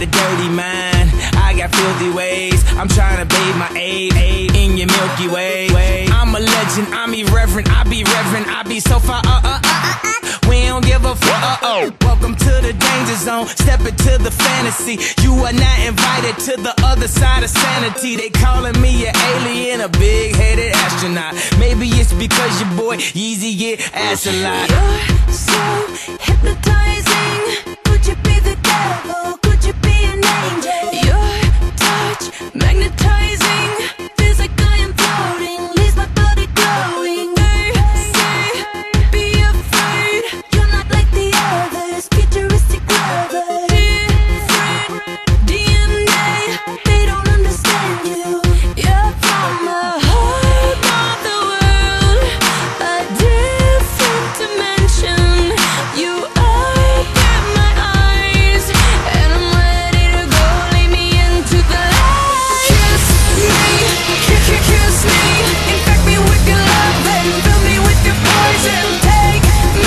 a dirty mind, I got filthy ways. I'm trying to bathe my aid in your Milky Way. I'm a legend, I'm irreverent, I be reverent, I be so far, we don't give a fuck, Welcome to the danger zone, step into the fantasy. You are not invited to the other side of sanity. They calling me an alien, a big-headed astronaut. Maybe it's because your boy Yeezy get ass a lot. You're so hypnotizing. Could you be the devil? Could you be an angel? Your touch magnetizing. Feels like I am floating, leaves my body glowing. They say, be afraid. You're not like the others, futuristic lovers. Different DNA, they don't understand you. You're from a whole other world, a different dimension. You open my eyes, and I'm ready to go. Lead me into the light. Kiss me, infect me with your love and fill me with your poison. Take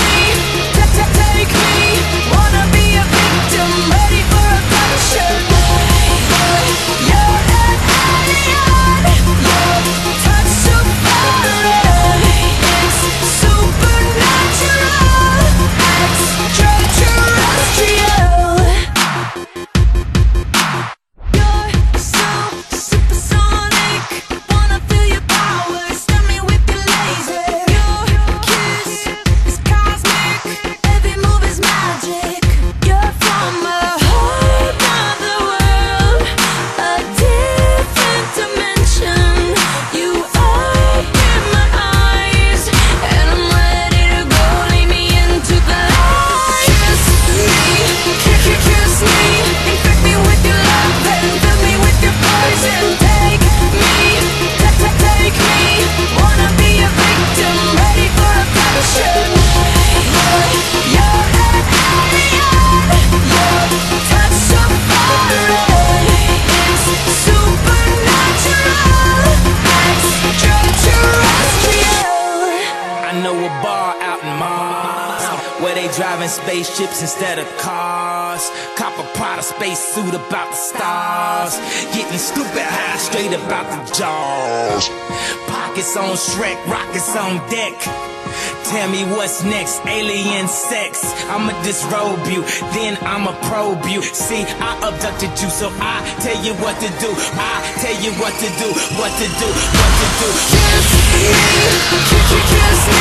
me, wanna be a victim, ready for a passion. You're an alien, your touch so foreign. It's supernatural, extraterrestrial. You're so supersonic, wanna feel your power, stun me with your laser. Your kiss is cosmic, every move is magic. You're from a whole other world, a different dimension. You open my eyes, and I'm ready to go. Lead me into the light. Kiss me, infect me with your love and fill me with your poison. Take me, wanna be a victim, ready for a passion. You're an alien, your touch so foreign. It's supernatural, extraterrestrial. I know a bar out in Mars where they driving spaceships instead of cars. Cop a Prada space suit about the stars. Getting stupid high straight about the jaws. Pockets on Shrek, rockets on deck. Tell me what's next, alien sex. I'ma disrobe you, then I'ma probe you. See, I abducted you, so I tell you what to do. I tell you what to do, what to do, what to do. Kiss me,